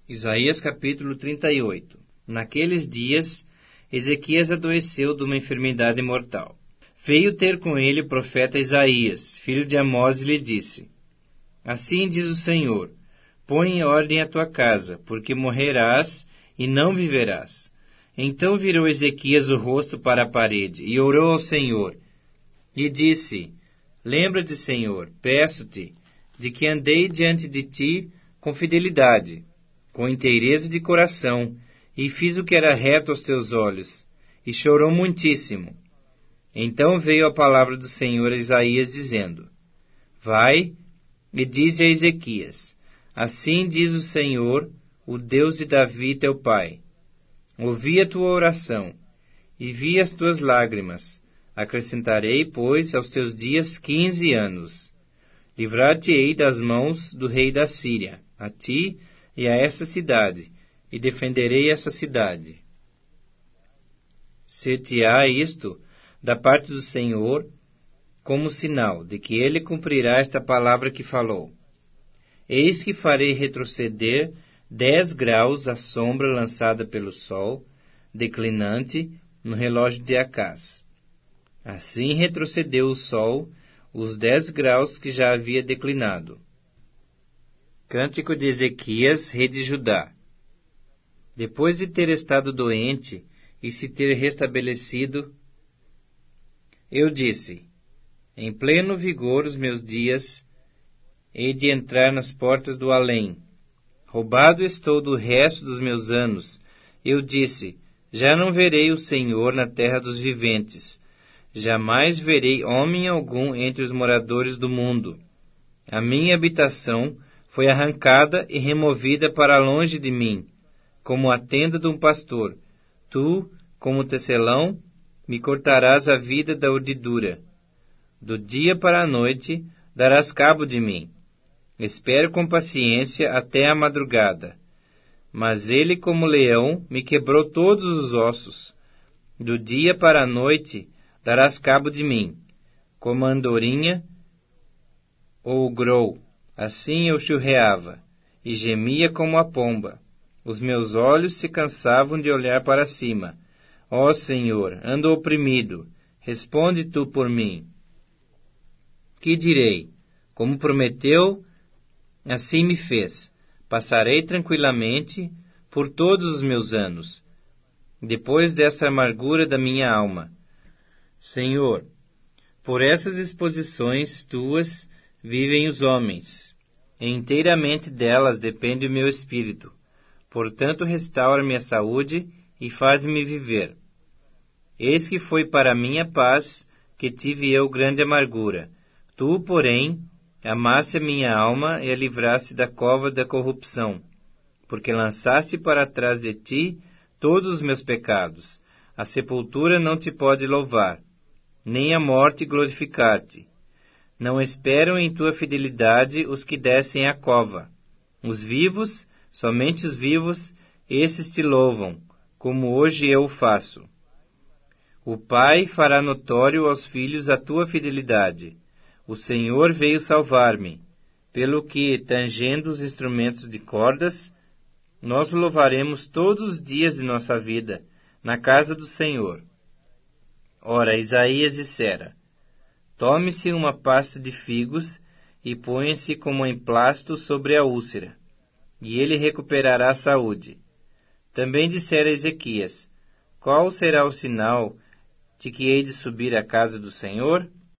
Isaías capítulo 38. Naqueles dias, Ezequias adoeceu de uma enfermidade mortal. Veio ter com ele o profeta Isaías, filho de Amós, e lhe disse: Assim diz o Senhor, põe em ordem a tua casa, porque morrerás e não viverás. Então virou Ezequias o rosto para a parede e orou ao Senhor. E disse: Lembra-te, Senhor, peço-te, de que andei diante de ti com fidelidade, com inteireza de coração, e fiz o que era reto aos teus olhos, e chorou muitíssimo. Então veio a palavra do Senhor a Isaías, dizendo: Vai e dize a Ezequias: Assim diz o Senhor, o Deus de Davi teu pai: Ouvi a tua oração, e vi as tuas lágrimas. Acrescentarei, pois, aos teus dias 15 anos. Livrar-te-ei das mãos do rei da Síria, a ti e a essa cidade, e defenderei essa cidade. Ser-te-á isto da parte do Senhor como sinal de que ele cumprirá esta palavra que falou. Eis que farei retroceder 10 graus a sombra lançada pelo sol, declinante, no relógio de Acaz. Assim retrocedeu o sol os 10 graus que já havia declinado. Cântico de Ezequias, rei de Judá. Depois de ter estado doente e se ter restabelecido, eu disse: Em pleno vigor os meus dias, hei de entrar nas portas do além. Roubado estou do resto dos meus anos. Eu disse: Já não verei o Senhor na terra dos viventes. Jamais verei homem algum entre os moradores do mundo. A minha habitação foi arrancada e removida para longe de mim, como a tenda de um pastor. Tu, como tecelão, me cortarás a vida da urdidura. Do dia para a noite darás cabo de mim. Espero com paciência até a madrugada. Mas ele, como leão, me quebrou todos os ossos. Do dia para a noite darás cabo de mim, como a andorinha ou o grou. Assim eu churreava, e gemia como a pomba. Os meus olhos se cansavam de olhar para cima. Ó Senhor, ando oprimido, responde tu por mim. Que direi? Como prometeu, assim me fez. Passarei tranquilamente por todos os meus anos, depois dessa amargura da minha alma. Senhor, por essas exposições tuas vivem os homens, e inteiramente delas depende o meu espírito. Portanto, restaura-me a saúde e faz-me viver. Eis que foi para a minha paz que tive eu grande amargura. Tu, porém, amaste a minha alma e a livraste da cova da corrupção, porque lançaste para trás de ti todos os meus pecados. A sepultura não te pode louvar, nem a morte glorificar-te. Não esperam em tua fidelidade os que descem à cova. Os vivos, somente os vivos, esses te louvam, como hoje eu o faço. O Pai fará notório aos filhos a tua fidelidade. O Senhor veio salvar-me, pelo que, tangendo os instrumentos de cordas, nós o louvaremos todos os dias de nossa vida, na casa do Senhor. Ora, Isaías dissera: Tome-se uma pasta de figos e ponha-se como emplasto sobre a úlcera, e ele recuperará a saúde. Também dissera Ezequias: Qual será o sinal de que hei de subir à casa do Senhor?